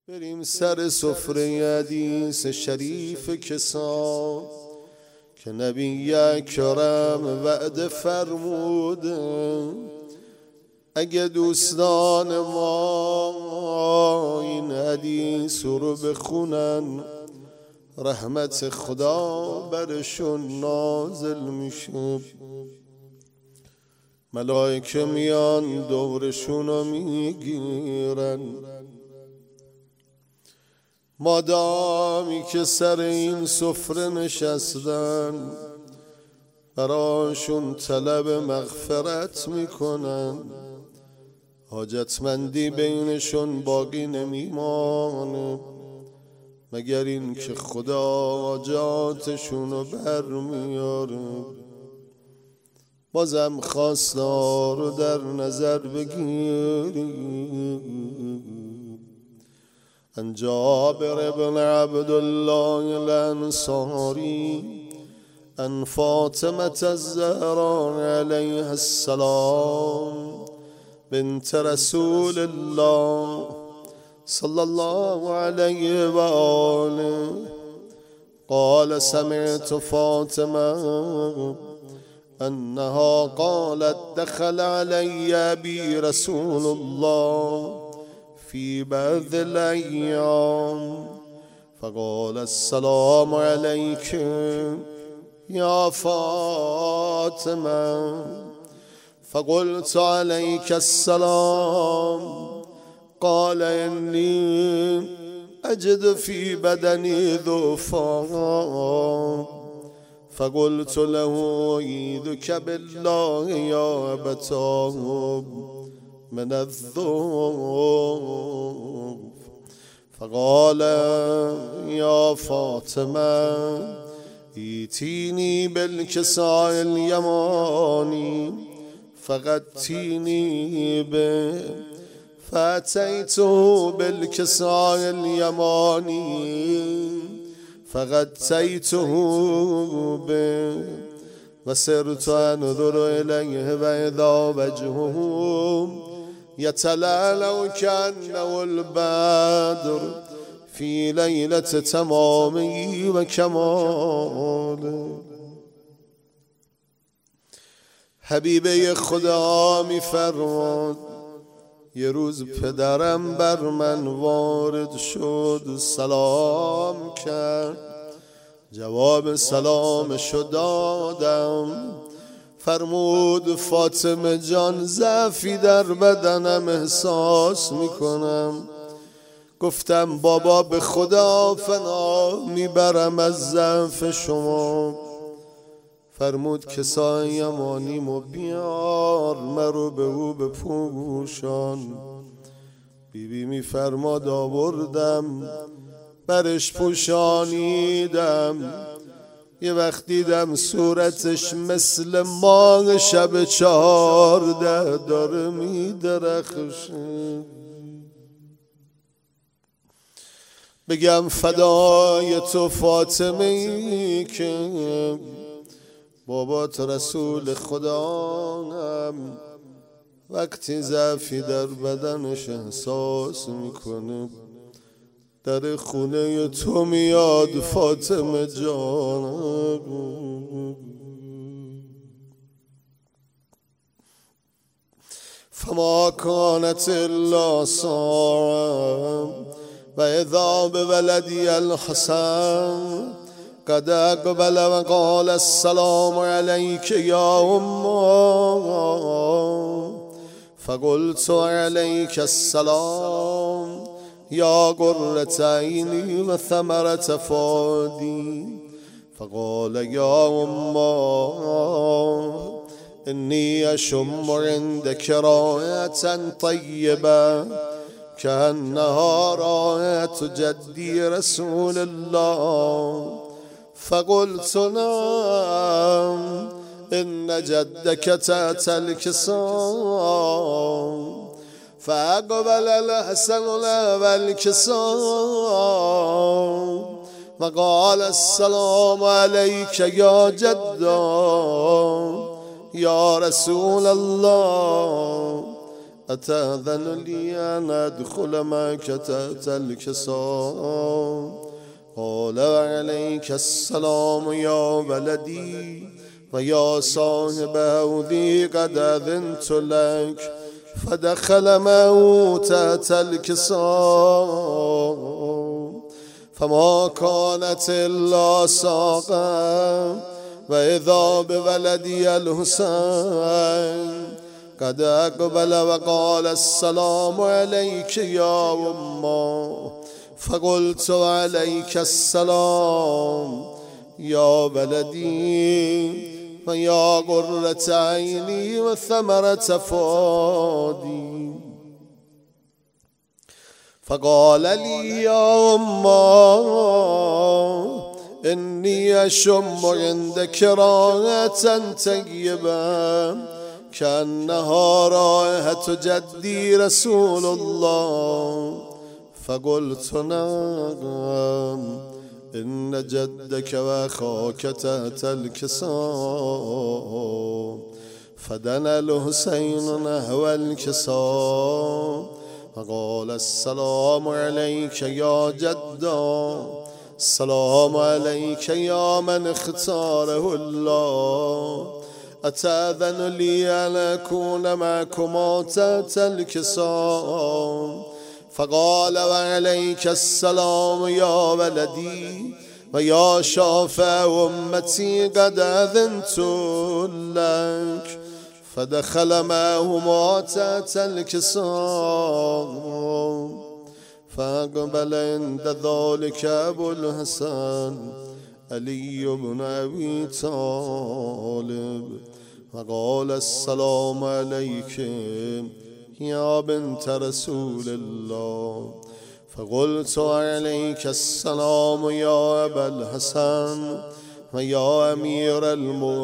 بریم سر سفره حدیث شریف کسان که نبی اکرم وعده فرموده. اگه دوستان ما این حدیث رو بخونن رحمت خدا برشون نازل میشه، ملائکه میان دورشون رو میگیرن. مادامی که سر این سفره نشستن براشون طلب مغفرت میکنن، حاجتمندی بینشون باقی نمیمانه مگر این که خدا حاجاتشونو برمیاره. بازم خواستار رو در نظر بگیریم. عن جابر بن عبد الله الانصاری عن فاطمة الزهراء عليها السلام بنت رسول الله صلى الله عليه وآله قال سمعت فاطمة أنها قالت دخل علي أبي رسول الله في بعض الأيام فقال السلام عليك يا فاطمة فقلت عليك السلام. قال إني أجد في بدني ضعفا فقلت له أعيذك بالله يا أبتاه من الضعف. فقال يا فاطمة ائتيني بالكساء اليماني فغطيني به. فأتيته بالكساء اليماني فغطيته به وسرت أنظر إليه وإذا وجهه يتلألأ كأنه البدر في ليلة تمامه وكماله. حبیبه خدا میفرماد یه روز پدرم بر من وارد شد، سلام کرد، جواب سلامشو دادم. فرمود فاطمه جان ضعفی در بدنم احساس میکنم. گفتم بابا به خدا فنا میبرم از ضعف شما. فرمود کسای یمانیمو بیار مرو به او بپوشان. بیبی میفرماد آوردم برش پوشانیدم. یه وقت دیدم صورتش مثل ماه شب 14 داره میدرخشه. بگم فدای تو فاطمه ای که بابات رسول خدا هم وقتی ضعفی در بدنش احساس میکنه در خونه تو میاد فاطمه جان. فما كانت الا ساعة واذا بولدي الحسن قد اقبل وقال السلام عليك يا أمه. فقلت عليك السلام يا قرة عيني وثمرة فؤادي. فقال يا أمه إني أشم عندك رائحة طيبة كأنها رائحة جدي رسول الله. فقلت نعم إن جدك تحت الكساء. فأقبل الحسن والكساء وقال السلام عليك يا جدا يا رسول الله. أتأذن لي أن أدخل معك تحت الكساء؟ قال وعليك السلام يا ولدي ويا صاحب هودي قد أذنت لك. فدخل معه تحت الكساء فما كانت إلا ساقا وإذا بولدي الحسين قد أقبل وقال السلام عليك يا أمه. فقلت عليك السلام يا ولدي ويا قرة عيني وثمرة فؤادي. فقال لي يا أمه إني أشم عندك رائحة طيبة كأنها رائحة جدي رسول الله. فقلت نعم إن جدك وأخاك تحت الكساء. فدنا الحسين نحو الكساء فقال السلام عليك يا جدا، السلام عليك يا من اختاره الله. أتأذن لي أن أكون معكما تحت الكساء؟ فقال وعليك السلام يا ولدي ويا شافع أمتي قد أذنت لك. فدخل معهما تحت الكساء فأقبل عند ذلك أبو الحسن علي بن أبي طالب فقال السلام عليك يا بنت رسول الله. فقلت عليك السلام يا أبا الحسن ويا أمير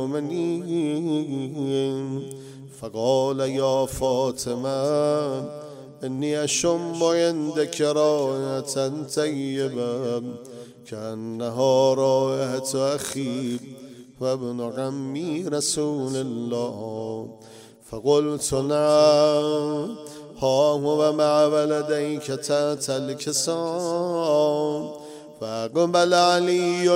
المؤمنين. فقال يا فاطمة إني أشم عندك رائحة طيبة كأنها رائحة أخي وابن عمي رسول الله. فقلت نعم ها هو مع ولديك تحت الكساء. فأقبل علي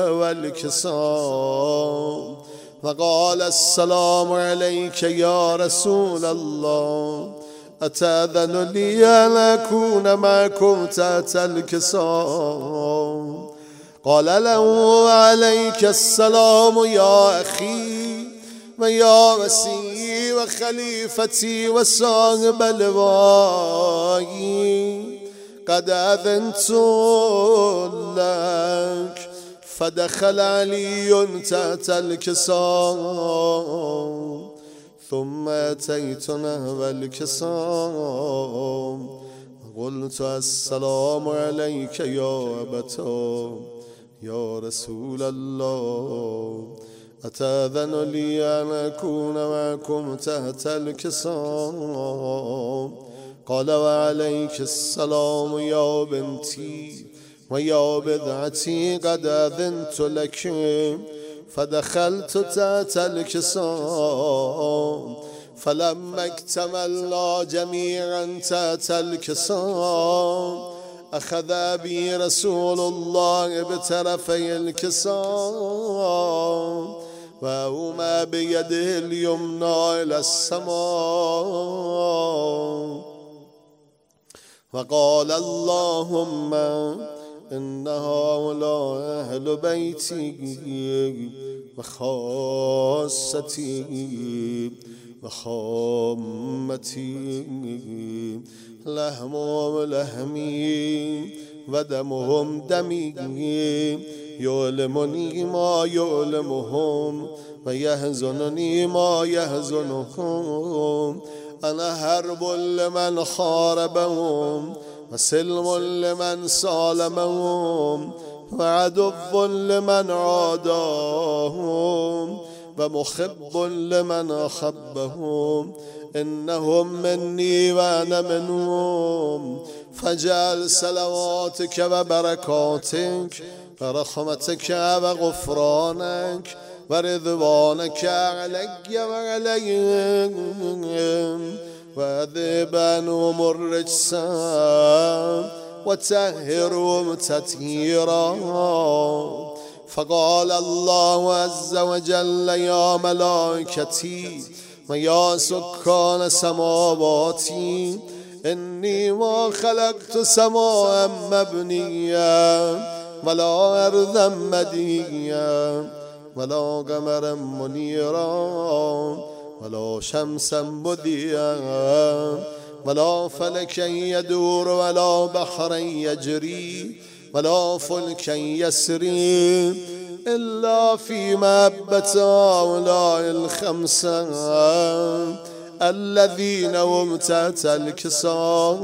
والكساء فقال السلام عليك يا رسول الله. أتأذن لي أن أكون معكم تحت الكساء؟ قال له عليك السلام يا أخي ويا وسيي وخليفتي وصاحب لوائي قد أذنت لك. فدخل علي تحت الكساء ثم أتيت نحو الكساء قلت السلام عليك يا أبتا يا رسول الله. أتأذن لي أن أكون معكم تحت الكساء؟ قال وعليك السلام يا بنتي ويا بضعتي قد أذنت لك. فدخلت تحت الكساء فلما اكتملنا جميعا تحت الكساء أخذ بي رسول الله بطرفي الكساء وأومى بيده اليمنى إلى السماء وقال اللهم إن هؤلاء أهل بيتي وخاصتي وخامتي لحمهم لحمي ودمهم دمي يؤلمني ما يؤلمهم ويحزنني ما يحزنهم. أنا حرب لمن حاربهم وسلم لمن سالمهم وعدو لمن عاداهم ومحب لمن أحبهم. إنهم مني وأنا منهم. فاجعل صلواتك وبركاتك ورحمتك وغفرانك ورضوانك علي وعليهم وأذهبنهم الرجس وطهرهم تطهيرا. فقال الله عز وجل يا ملائكتي ويا سكان سماواتي إني ما خلقت سماء مبنيا ولا أرضا مدنيا ولا قمرا منيرا ولا شمسا مضيا ولا فلكا يدور ولا بحرا يجري ولا فلكا يسري إلا في محبة هؤلاء الخمسة الذين هم تحت الكساء.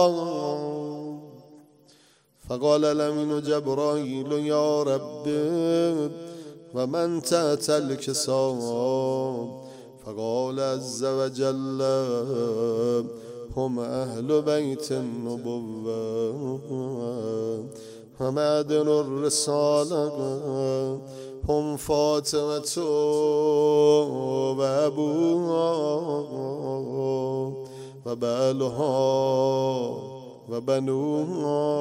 فقال الأمين جبرائيل يا رب ومن تحت الكساء؟ فقال عز وجل هم أهل بيت النبوة ومعدن الرسالة هم فاطمة وأبوها وبالها وبنوها.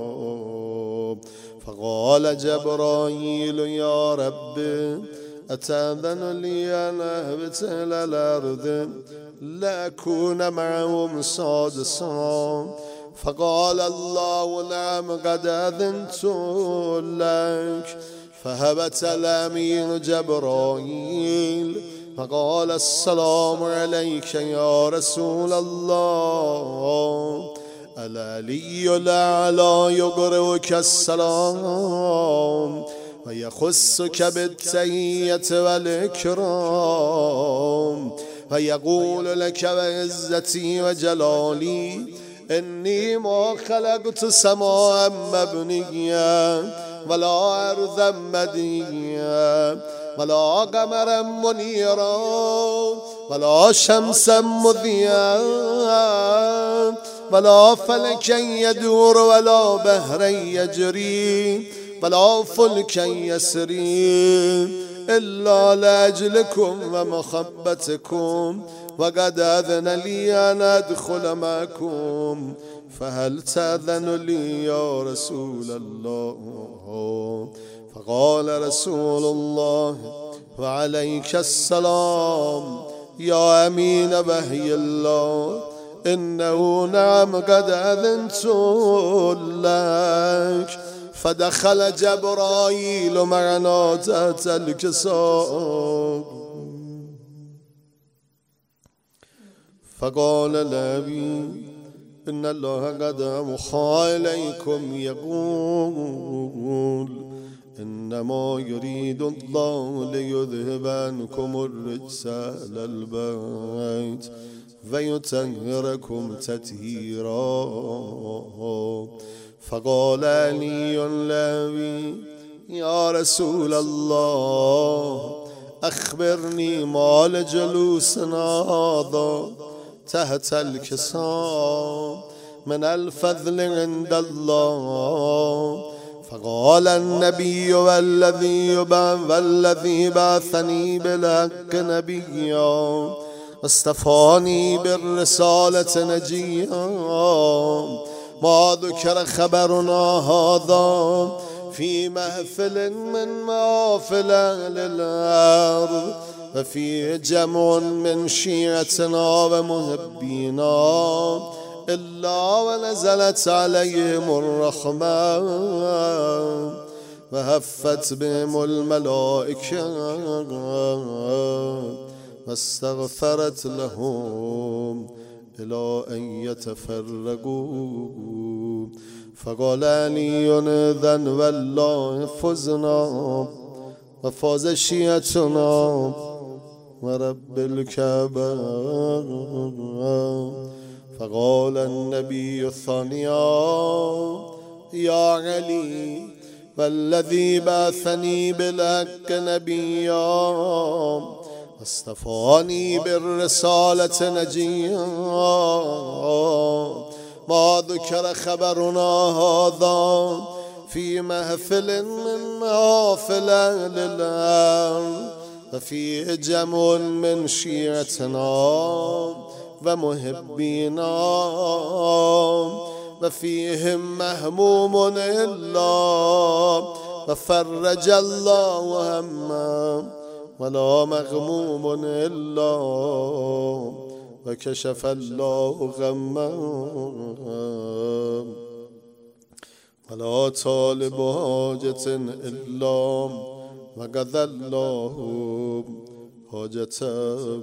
فقال جبرائيل يا رب أتأذن لي أن أهبط إلى الأرض لأكون معهم سادسا؟ فقال الله نعم قد أذنت لك. فهبت الأمين جبرائيل فقال السلام عليك يا رسول الله. العلي الأعلى يقرئك السلام ويخصك بالتحية والإكرام ويقول لك بعزتي وجلالي إني ما خلقت سماء مبنيا ولا أرضا مدنيا ولا قمرا منيرا ولا شمسا مضيا ولا فلكا يدور ولا بحرا يجري ولا فلكا يسري إلا لأجلكم ومحبتكم وقد أذن لي أن أدخل معكم فهل تأذن لي يا رسول الله؟ فقال رسول الله وعليك السلام يا أمين وحي الله إنه نعم قد أذنت لك. فدخل جبرائيل معنا تحت الكساء فقال النبي إن الله قد أوحى إليكم يقول إنما يريد الله ليذهب عنكم الرجس أهل البيت ويطهركم تطهيرا. فقال علي له يا رسول الله أخبرني ما لجلوسنا هذا تحت الكساء من الفضل عند الله. فقال النبي والذي بعثني بالحق نبيا واصطفاني بالرسالة نجيا ما ذكر خبرنا هذا في محفل من محافل أهل الأرض وفي جمع من شيعتنا ومحبينا إلا ونزلت عليهم الرحمة وهفت بهم الملائكة واستغفرت لهم إلى أن يتفرقوا. فقال علي إذن والله فزنا وفاز شيعتنا ورب الكعبة. فقال النبي الثانية يا علي والذي بعثني بالحق نبيا واصطفاني بالرسالة نجيا ما ذكر خبرنا هذا في محفل من محافل أهل الأرض وفي جمع من شيعتنا و محبینا و فیهم محموم الا و فرج الله همم ولا مغموم الا و کشف الله غمم ولا طالب حاجة الا و قضى الله حاجته.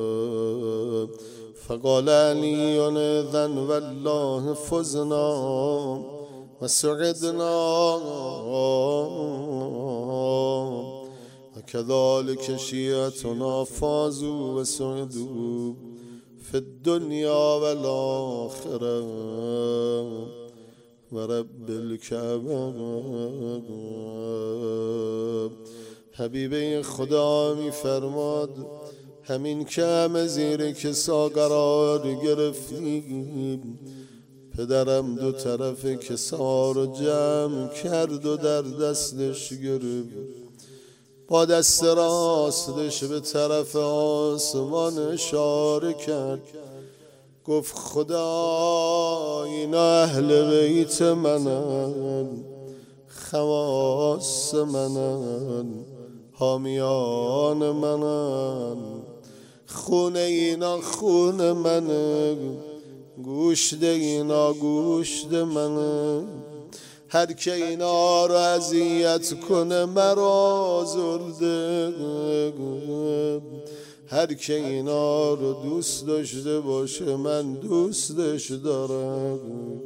فقال علی اذن والله فزنا و سعدنا و كذلك شیعتنا فازوا و سعدوا في الدنیا والآخرة و رب الکعبه. حبیب خدا می فرماد همین که همه زیر کسا قرار گرفتیم، پدرم دو طرف کسا رو جمع کرد و در دستش گرفت، با دست راستش به طرف آسمان اشاره کرد، گفت خدا اینا اهل بیت منن، خواص منن، حامیان منن، خونه اینا خون منه، گوشت اینا گوشت منه، هر که اینا رو اذیت کنه مرا زرده، هر که اینا رو دوست داشته باشه من دوستش دارم.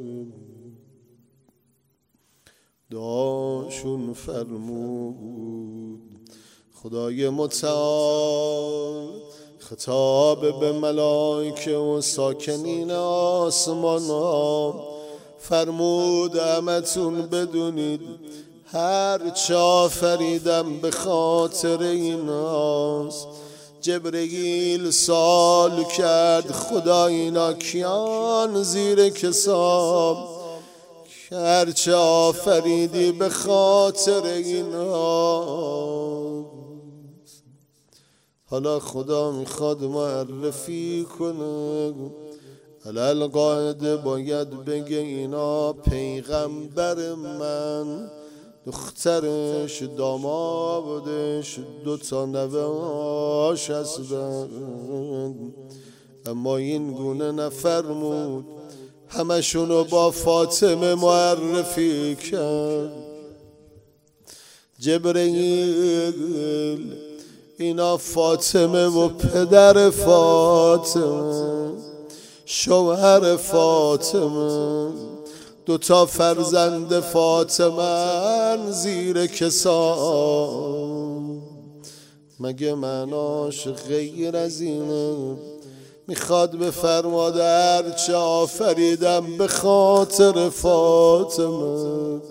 دعاشون فرمود خدای متعال خطاب به ملائکه و ساکنین آسمان ها، فرمود همتون بدونید هر چه آفریدم به خاطر ایناست. جبرئیل سوال کرد خدا اینا کیان زیر کسام، هرچه آفریدی به خاطر اینا. حالا خدا میخواد معرفی کنه، علل قاعده باید بگه اینا پیغمبر من، دخترش دامادش دوتا نوه‌اش هستند، اما این گونه نفرمود، همشونو با فاطمه معرفی کرد. جبرئیل اینا فاطمه و پدر فاطمه، شوهر فاطمه، دوتا فرزند فاطمه زیر کسا. مگه معناش غیر از اینه؟ میخواد بفرماد هرچه آفریدم به خاطر فاطمه.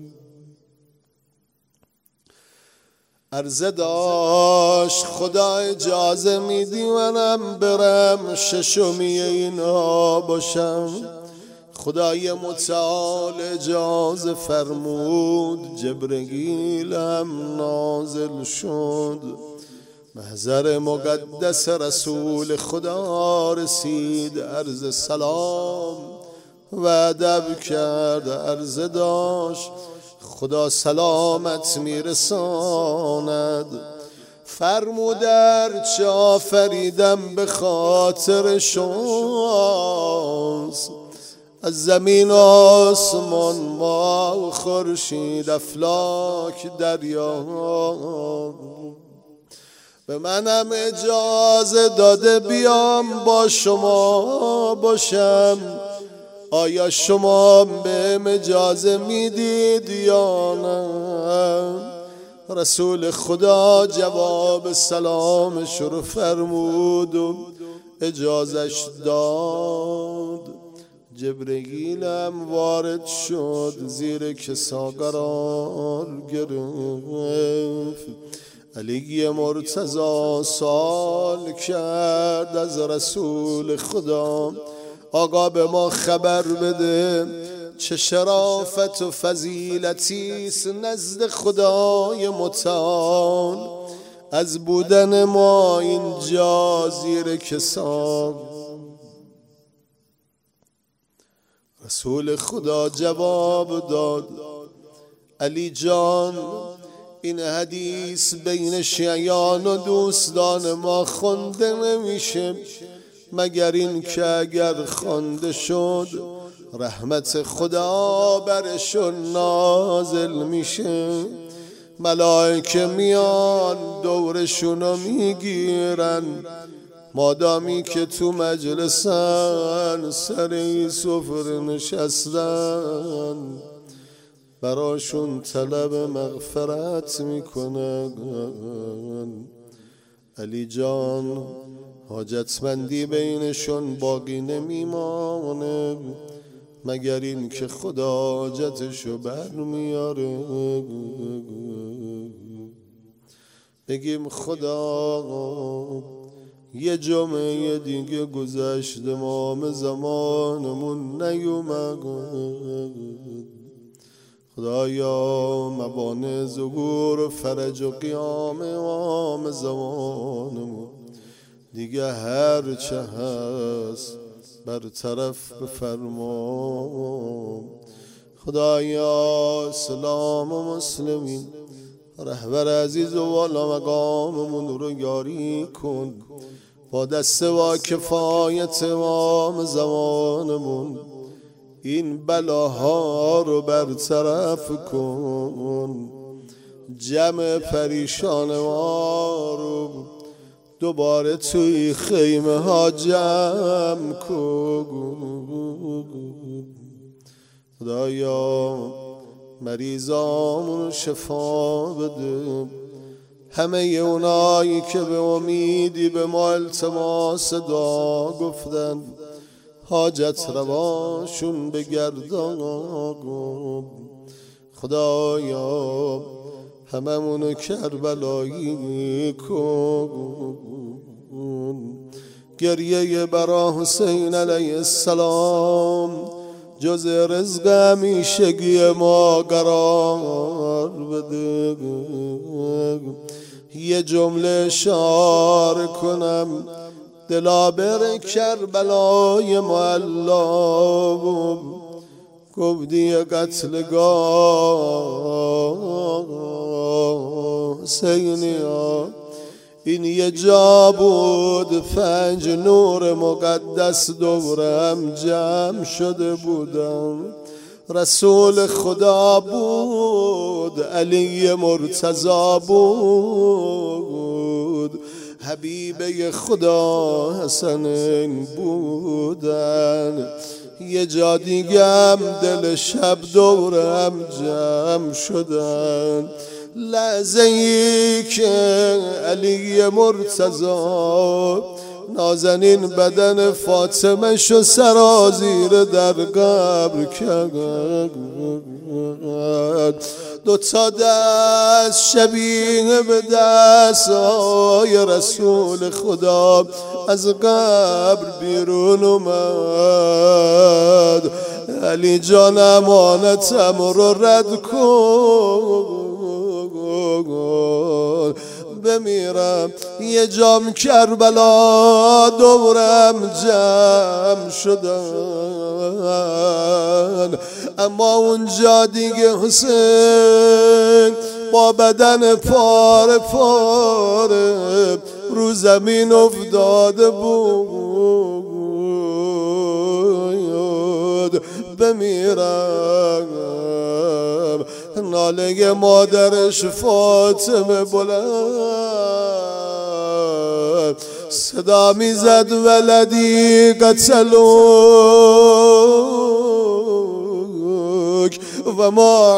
عرضه داشت خدا اجازه میدی منم برم ششمی اینا باشم؟ خدای متعال اجازه فرمود، جبرئیل هم نازل شد، محضر مقدس رسول خدا رسید، عرض سلام و ادب کرد. عرضه داشت خدا سلامت میرساند، فرمود هرچه آفریدم به خاطر شماست، از زمین آسمان ما خورشید افلاک دریا، به منم اجازه داده بیام با شما باشم، آیا شما بهم اجازه میدید یا نه؟ رسول خدا جواب سلامش رو فرمود و اجازش داد. جبرئیل هم وارد شد، زیر کسا قرار گرفت. علی مرتضی سوال کرد از رسول خدا، آقا به ما خبر بده چه شرافت و فضیلتیست نزد خدای متعال از بودن ما اینجا زیر کسا. رسول خدا جواب داد علی جان این حدیث بین شیعیان و دوستان ما خونده نمیشه مگر این که اگر خوانده شد رحمت خدا برشون نازل میشه ملائکه میان دورشونو میگیرن مادامی که تو مجلسن سر سفره نشستن براشون طلب مغفرت میکنن علی جان حاجتمندی بینشون باقی نمیمانه مگر این که خدا حاجتشو برمیاره بگیم خدا یه جمعه دیگه گذشت امام زمانمون نیومد خدایا موانع ظهور و فرج و قیام امام زمانمون دیگه هر چه هست برطرف بفرما خدایا سلام و مسلمین رهبر عزیز و والا مقاممون رو یاری کن با دست و کفایت امام زمانمون این بلاها رو برطرف کن جمع پریشان ما رو دوباره توی خیمه ها جمع کن خدایا مریضامون شفا بده همه اونایی که به امیدی به ما التماس دعا گفتن حاجت رواشون بگردان خدایا هممونو کربلایی کن گریه برا حسین علیه السلام جز رزق همیشگی ما قرار بده یه جمله اشاره کنم دلابر کربلای معلا گفتی قتلگاه حسینیا این یه جا بود 5 نور مقدس دورم جمع شده بودم رسول خدا بود علی مرتضی بود حبیبه خدا حسنین بودن یه جا دیگم دل شب دورم جمع شدن لحظه ای که علی مرتضی نازنین بدن فاطمه شو سرازیر در قبر کرد 2 دست شبیه به دستای رسول خدا از قبر بیرون اومد علی جان امانتم رو رد کن بمیرم یه جام کربلا دورم جمع شدن اما اونجا دیگه حسین با بدن پاره پاره رو زمین افتاده بود بمیرم ناله مادرش فاطمه بلند صدا میزد ولدی قتلوک و ما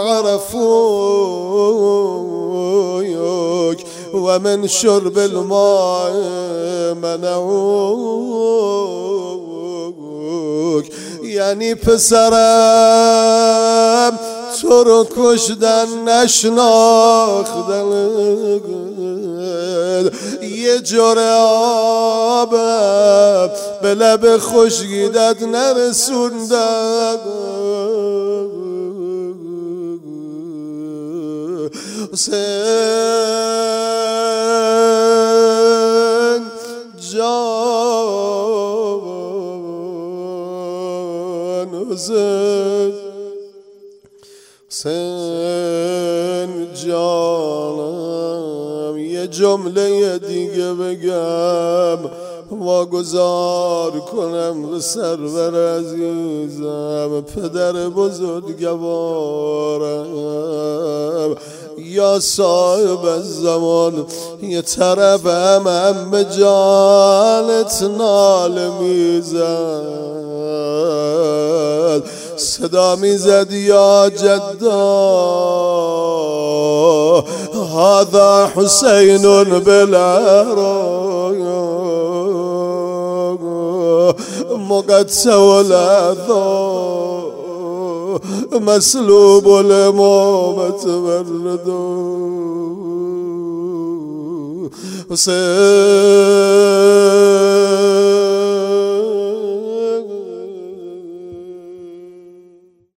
عرفوک و من شرب الماء منعوک یعنی پسرم تو رو کشدن نشناختن یه جوره آبم به لب خشکیدت نرسوندن حسین جان حسین جانم یه جمله دیگه بگم واگذار کنم به سرور عزیزم پدر بزرگوارم یا صاحب الزمان یه طرفم به جانت ناله میزد صدا میزد یا جدا هذا حسین بالعراق مقطع الاعضاء مسلوب الامامة والرضا حسین